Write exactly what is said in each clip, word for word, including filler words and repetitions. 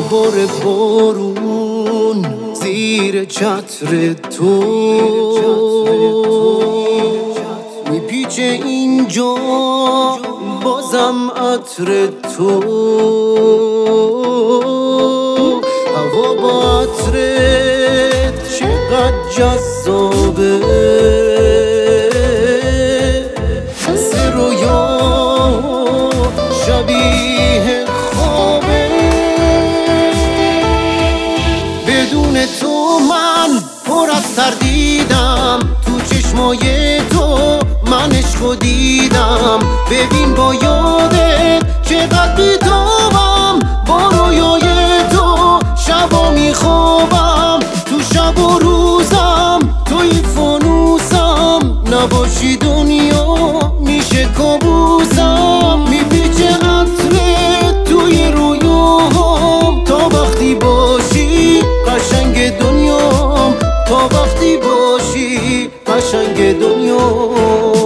بار بارون زیر چتر تو میپیچه اینجا بازم عطر تو، هوا با عطرت چقدر جذابه، مثل رویا شبیه خوابه. بدون تو من پر از تردیدم، تو چشمای تو من عشقو دیدم. ببین با یادت چقدر بیتابم، با رویای تو شبا میخوابم. تو شب و روزم توی فانوسم، نباشی دنیا میشه کابوسم. میپیچه عطرت توی رویام، تا وقتی باشی قشنگ دنیام، تا وقتی باشی قشنگ دنیام.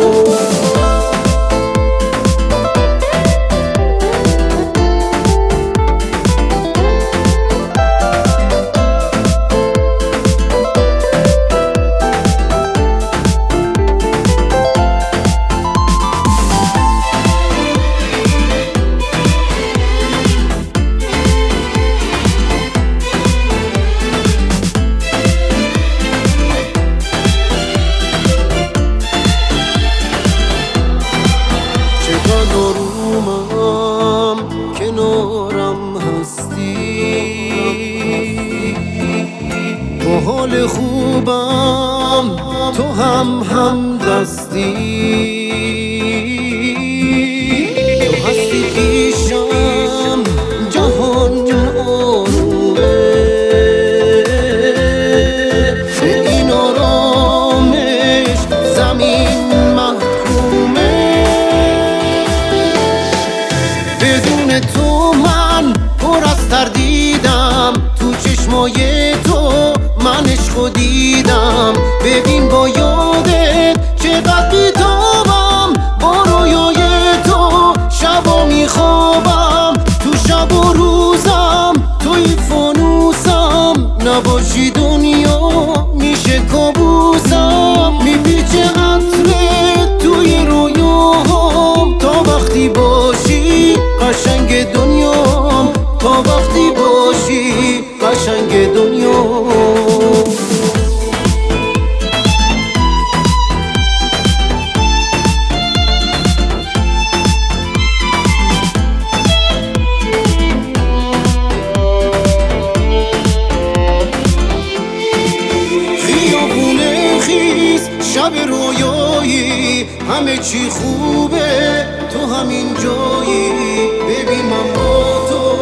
آرومم کنارم هستی، با حال خوبم تو هم هم دستی. تو هستی پیشم جهان آرومه، به این آرامش زمین محکومه. بدون تو من پر از تردیدم، تو چشمای تو من عشقو دیدم. ببین با یادت چقدر بیتابم، با رویای تو شبا میخوابم. تو شب و روزم توی فانوسم، نباشی دنیا میشه کابوسم. میپیچه عطرت توی رویام، تا وقتی باشی قشنگ دنیام، تا وقتی باشی قشنگ دنیام. خیابونه خیز شب رویایی، همه چی خوبه تو همین جایی. ببین من با تو